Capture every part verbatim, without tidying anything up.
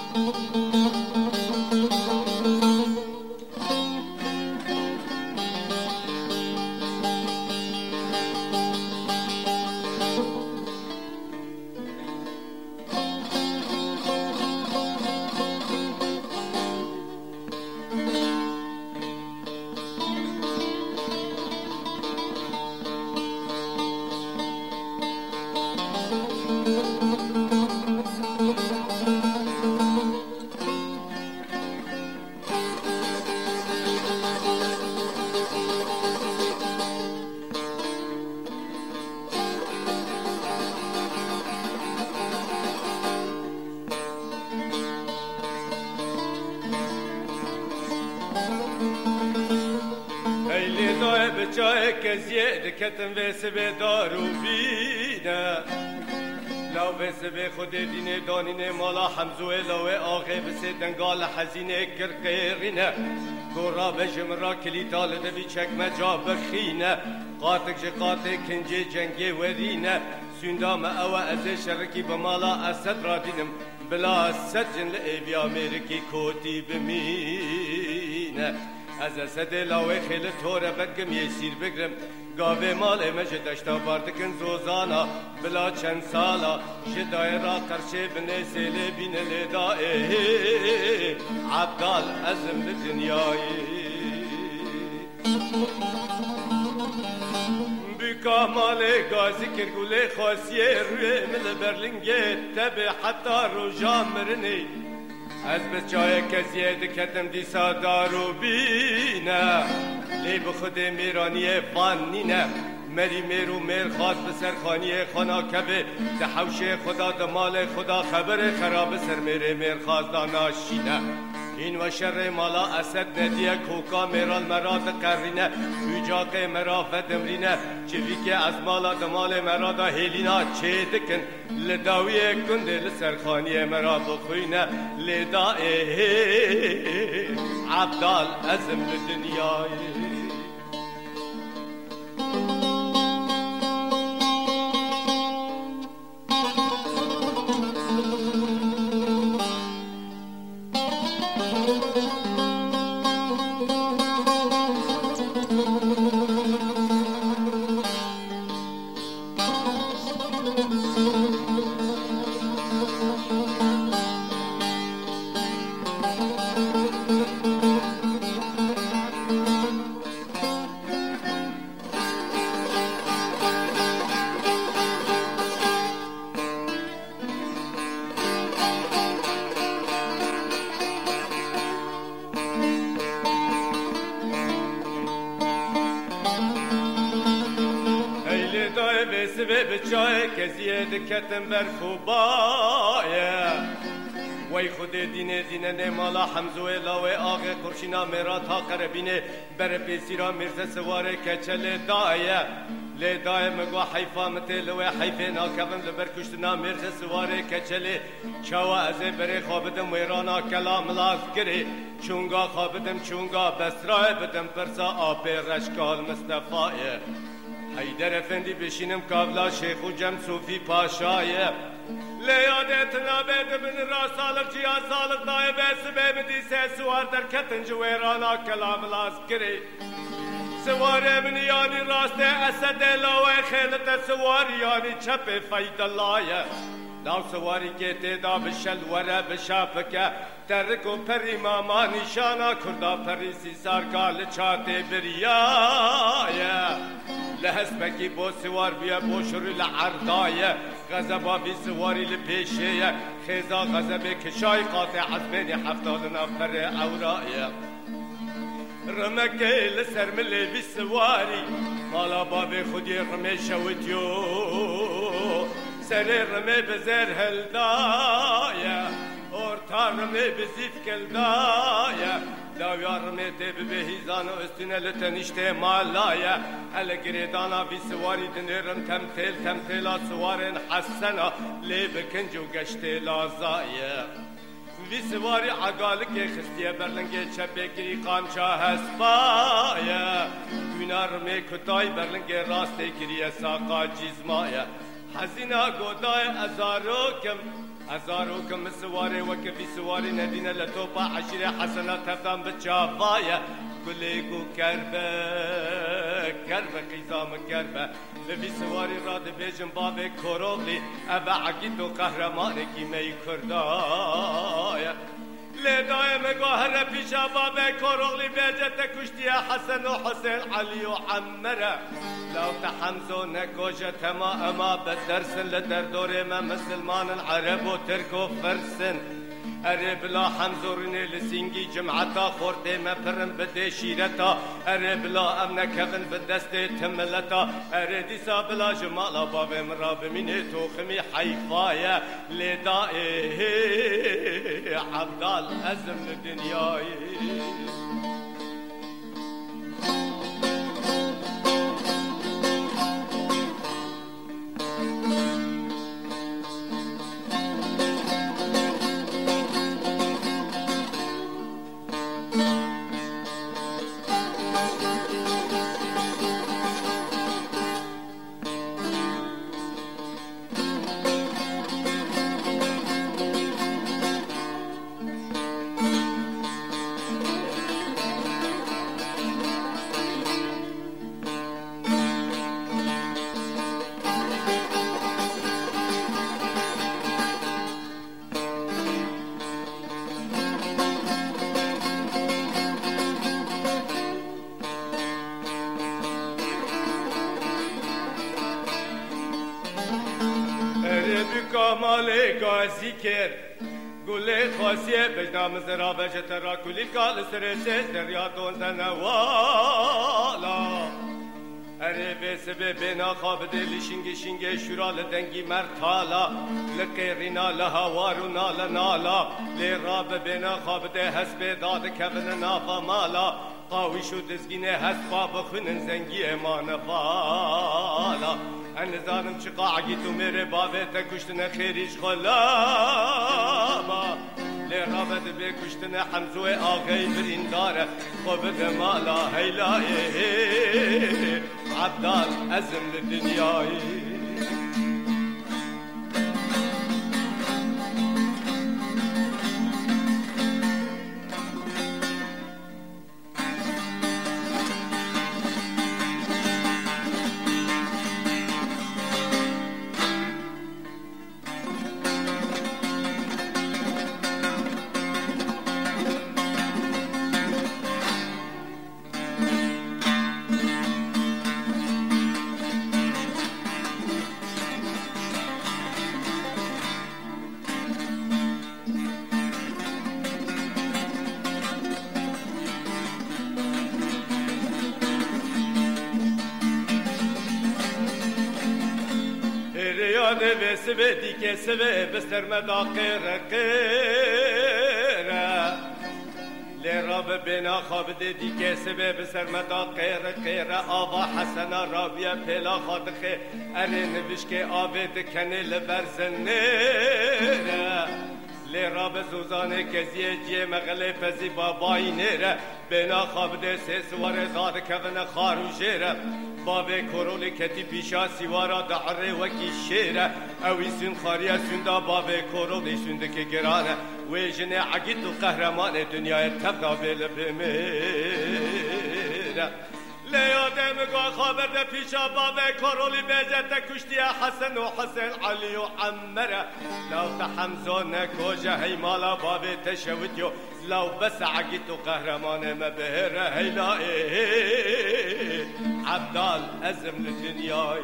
جای کزیه دکتم ویسه به دارو بینه لاو ویسه به خود دینه دانینه مالا حمزوه لاوه آغه بسه دنگال حزینه کرقیرینه گورا بجم را کلیتال دبی چکمه جا بخینه قاتک جه قاتک کنجه جنگه ورینه سندام اوه از شرکی بمالا اسد را دینم بلا اسد جن لعبی امریکی کوتی بمینه از اسد لاوه خیلی طوره بدگم یه سیر بگرم گاوه مال امجه دشتا باردکن زوزانا بلا چند سالا جدای را قرشه بنه سیله بین لیدائه عبدال ازم لدنیایی بکا مال گازی کرگوله خاصیه روی مل برلنگه تبه حتی روژا مرنی از بچای کزیه دکتم دیسا دارو بینه لی بخود میرانی فانینه مری میرو میر خواست بسر خانی خانا کبه ده حوش خدا ده مال خدا خبر خراب سر میره میر خواست داناشینه این و شر مالا اسد ندیه کوکا میرال مراد قرینه ویجاق مرافت امرینه چوی که از مالا دمال مراد هیلینا چه دکن لداوی کنده لسرخانی مرا بخوینه لدائه عبدال ازم لدنیای بچای کزیه دکتم بر خوبایه وی خود دینه دینه نمالا حمزوه لاوه آغه قرشینا میرا تا قربینه بر پیسیرا مرزه سواره کچل دایه لی دایه مگو حیفا متلوه حیفه ناکبم لبر کشتنا مرزه سواره کچل چاوه ازه بره خوابدم ویرانا کلام لاز گره چونگا خوابدم چونگا بسرای بدم پرسا آپی رشکال مصطفایه حیدر افندی بشینم کابلا شیخ و جم صوفی پاشایه لیادت نابد من را سالق جیا سالق دای بیس بیمدی سه سوار در کتن جویرانا کلام لاز گری سوار من یانی راست اسد لاوه خیلت سوار یانی چپ فید اللهیه لاو سواری که تیدا بشل وره بشافکه ترک و پری ماما نشانا کردا پری سی سارکال چاته بریایه لحسبکی با سوار بیا بوشوری لعردایه غزبا بی سواری لپیشیه خیزا غزب کشای قاطع حزبین هفتاد نفر اورایه رمکه لسر ملی بی سواری مالا باب خودی رمی شویتیو سر رمی بزر هلدایه orta rme bezif keldaya davyar me te behizan üstüne letenişte malaya hele giredana bir suvari dinirim temtel temtela suvarin hassana le bekencu geçte lazaya bir suvari agalık existiye berlenge çebekri kamça hasbaya günar me kutay berlenge raste kiriye saka cizmaya hazina goday azarokem هزارو کم سواره و کفی سواری ندینه لطوپا عشیر حسنات تفتان بچافایه گلیگو کربه کربه قیزام کربه لبی سواری را ده بیجم باب کروغلی اوه عقید و قهرمان گیمه کردایه لدای مگاهر پیشا باب کروغلی بیجت کشتی حسن و حسین علی و عمره لو تحمزو نکوجت ما اما بدرسن لدر دور ما مسلمان عرب و ترک و فرسن اره بلا حمزورنی لسینگی جمعتا خورده مپرم بده شیرتا اره بلا امن کفن بدست تملتا اره دیسا بلا جمالا باب مرا بمینه توخمی حیفایه لدائه عبدال ازم دنیای کامال گازی کرد گل خاصیه بجنام زرا بجت را کلی کال سرسه دریا دون زنوالا اره بسبه بنا خواب دلی شنگ شنگ شرال دنگی مرتالا لقیرینا لهوارو نالا نالا لراب بنا خواب ده حسب داد کبن نافا مالا قاوی شو دزگینه حسبا بخونن زنگی امان فالا انزارم چقا عگیتو میره باوه تا کشتن خیریش خلاما لرابد به کشتن حمزو آقای برین داره خوبت مالا هیلایه عبدال ازم لدنیایی به سبه دیگه سبه بستر مدا قیره قیره لراب بنا خواب دیگه سبه بستر مدا قیره قیره آوا حسنا رابیا پلا خادخه اره نوش که آوه دکنه لبرزنه لراب زوزانه کزیه جیه مغله پزی بابایی نره بنا خواب ده سه سوار داد کون خارو جیره بابه کرولی کتی پیشا سیوارا دعره وکی شیره اوی سن خاریا سندا بابه کرولی سنده که گرانه وی جنه عگید و قهرمان دنیای تبدا بیل بمیره لیاده مگاه خابر ده پیشا بابه کرولی بیجت کشتی حسن و حسین علی و عمره لو تحمزو نکوجه هیمالا بابه تشودیو لو بس عقيت قهرمان ما بهر هيلائي عبدال أزم للدنياي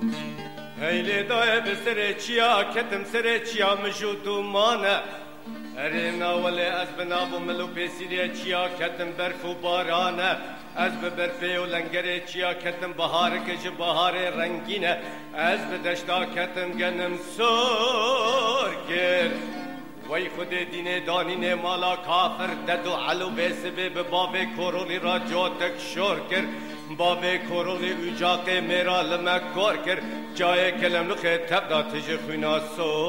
هیلی دای بسر چیا کتم سر چیا مجودو مانه ارنا ولی از بنابو ملو پیسیری چیا کتم برف و بارانه از به برفه و لنگره چیا کتم بهار کش بهار رنگینه از به دشتا کتم گنم سور گر وی خود دین دانین مالا کافر دد و علو بیسبه به باب کورولی را جاتک شور کر باب کورولی اجاق میرا لمک کور کر جای کلم لخه تب داتش خوینا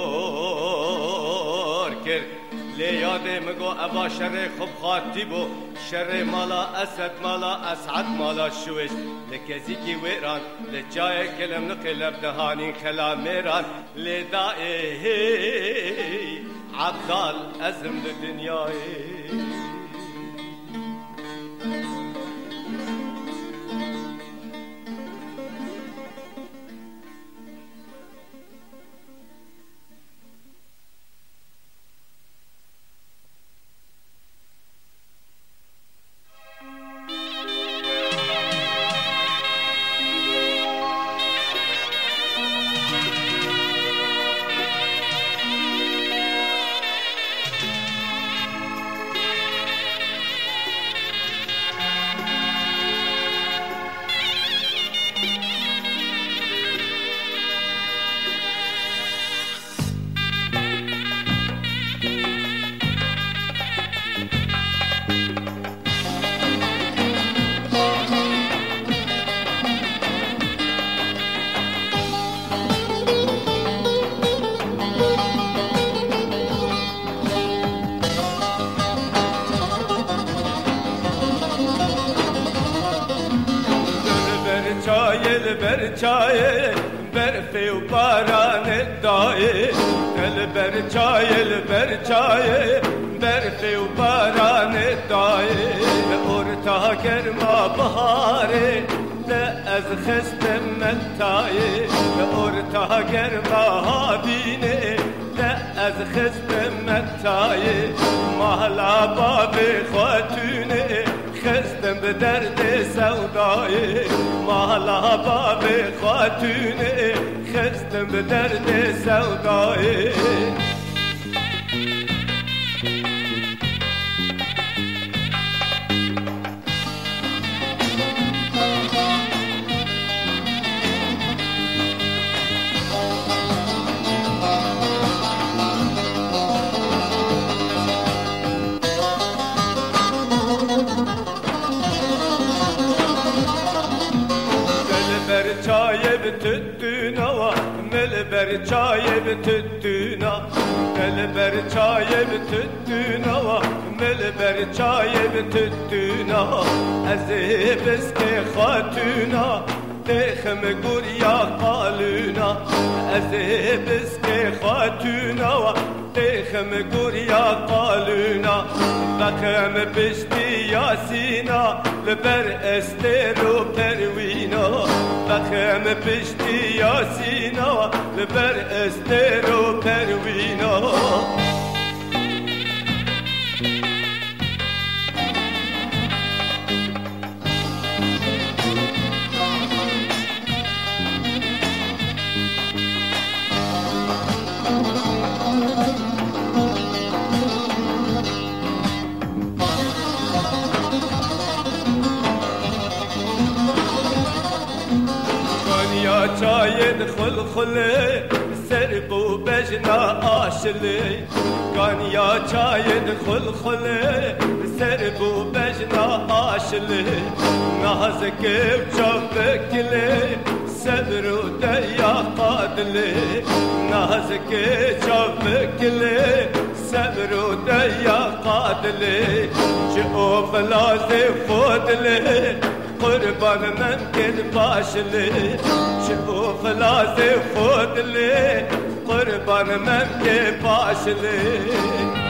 سور کر لیاده مگو ابا شر خوب خاطی بو شر مالا اسد مالا اسعد مالا شوش لکزی کی ویران لجای کلم لخه لبدهانی خلا میران لدائه عبدال ازم لدنیای بر چای برف و باران دای دل بر چای بر چای برف و باران دای اورتا گرما بهاره از خست متای اورتا گرما بینه از خست متای محلا باب خاتونه خستم به درد سودای محلا باب خاتونه خستم به درد سودای بتدونا مل بر چای بتدونا مل بر چای بتدونا مل بر چای بتدونا از بسک خاتونا دخم گوریا قالونا از بسک خاتونا دخم گوریا قالونا بقم بشتی یاسینا لبر استر و پروینا بقم بشتی یاسینا لبر استر و پروینا چای خل خله سربو بجنا آشلی کانیا چای خل خله سربو بجنا آشلی نازک چابکلی صبر و دیا قادلی نازک چابکلی صبر و دیا قادلی جو فلاز فودلی قربان من کد باشلی شو فلاز فودلی قربان من کد باشلی